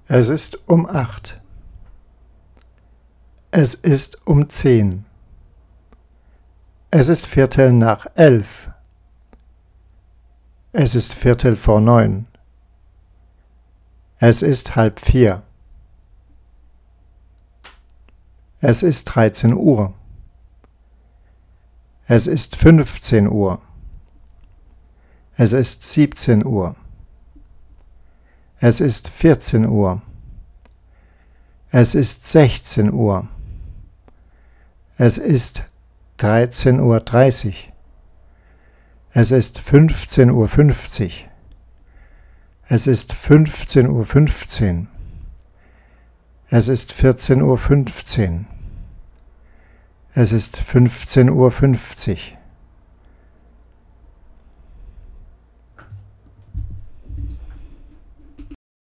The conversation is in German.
Es ist um 8. Es ist um 10. Es ist 11:15. Es ist 9:15. Es ist 3:30. Es ist 13 Uhr. Es ist 15 Uhr. Es ist 17 Uhr. Es ist 14 Uhr. Es ist 16 Uhr. Es ist 13:30 Uhr. Es ist 15:50 Uhr. Es ist 15:15 Uhr. Es ist 14:15 Uhr. Es ist 15:50 Uhr.